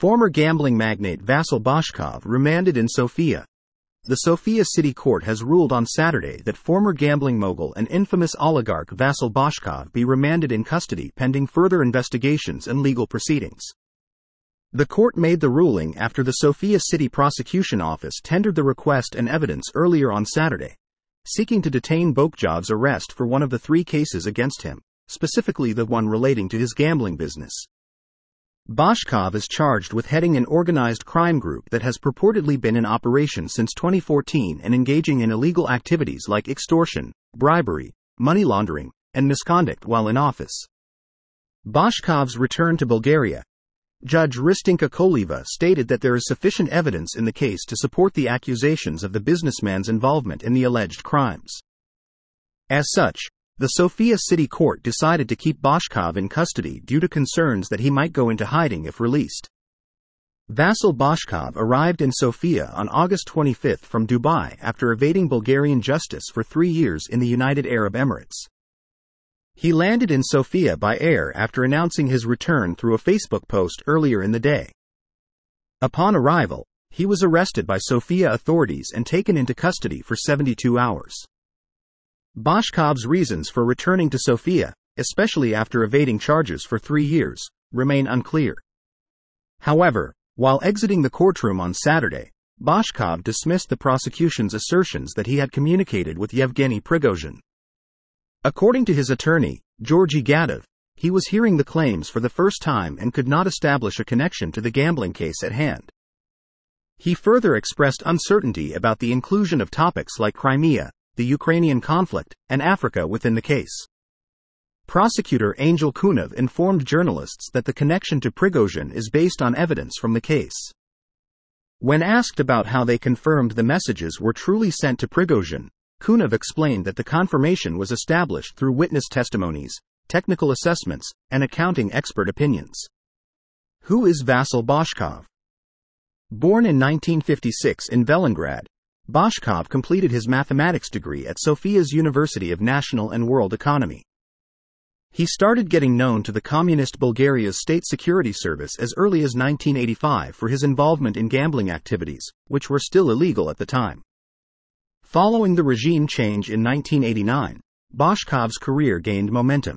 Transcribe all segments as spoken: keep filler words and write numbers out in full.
Former gambling magnate Vasyl Boshkov remanded in Sofia. The Sofia City Court has ruled on Saturday that former gambling mogul and infamous oligarch Vasyl Boshkov be remanded in custody pending further investigations and legal proceedings. The court made the ruling after the Sofia City Prosecution Office tendered the request and evidence earlier on Saturday, seeking to detain Boshkov's arrest for one of the three cases against him, specifically the one relating to his gambling business. Boshkov is charged with heading an organized crime group that has purportedly been in operation since twenty fourteen and engaging in illegal activities like extortion, bribery, money laundering, and misconduct while in office. Boshkov's return to Bulgaria. Judge Hristinka Koleva stated that there is sufficient evidence in the case to support the accusations of the businessman's involvement in the alleged crimes. As such, the Sofia City Court decided to keep Boshkov in custody due to concerns that he might go into hiding if released. Vasyl Boshkov arrived in Sofia on August twenty-fifth from Dubai after evading Bulgarian justice for three years in the United Arab Emirates. He landed in Sofia by air after announcing his return through a Facebook post earlier in the day. Upon arrival, he was arrested by Sofia authorities and taken into custody for seventy-two hours. Boshkov's reasons for returning to Sofia, especially after evading charges for three years, remain unclear. However, while exiting the courtroom on Saturday, Boshkov dismissed the prosecution's assertions that he had communicated with Yevgeny Prigozhin. According to his attorney, Georgy Gadov, he was hearing the claims for the first time and could not establish a connection to the gambling case at hand. He further expressed uncertainty about the inclusion of topics like Crimea, the Ukrainian conflict, and Africa within the case. Prosecutor Angel Kunov informed journalists that the connection to Prigozhin is based on evidence from the case. When asked about how they confirmed the messages were truly sent to Prigozhin, Kunov explained that the confirmation was established through witness testimonies, technical assessments, and accounting expert opinions. Who is Vasyl Boshkov? Born in nineteen fifty-six in Velengrad, Boshkov completed his mathematics degree at Sofia's University of National and World Economy. He started getting known to the Communist Bulgaria's State Security Service as early as nineteen eighty-five for his involvement in gambling activities, which were still illegal at the time. Following the regime change in nineteen eighty-nine, Boshkov's career gained momentum.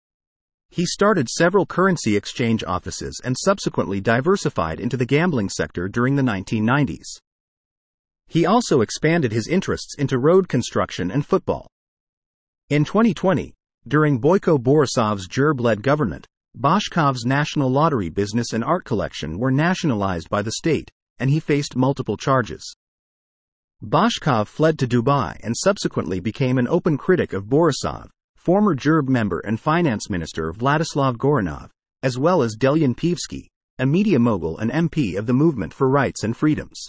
He started several currency exchange offices and subsequently diversified into the gambling sector during the nineteen nineties. He also expanded his interests into road construction and football. In twenty twenty, during Boyko Borisov's Gerb-led government, Boshkov's national lottery business and art collection were nationalized by the state, and he faced multiple charges. Boshkov fled to Dubai and subsequently became an open critic of Borisov, former Gerb member and finance minister Vladislav Goranov, as well as Delyan Peevsky, a media mogul and M P of the Movement for Rights and Freedoms.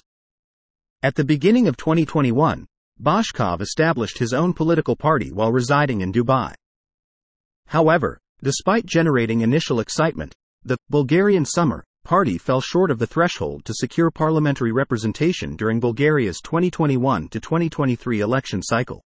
At the beginning of twenty twenty-one, Boshkov established his own political party while residing in Dubai. However, despite generating initial excitement, the Bulgarian Summer Party fell short of the threshold to secure parliamentary representation during Bulgaria's twenty twenty-one to twenty twenty-three election cycle.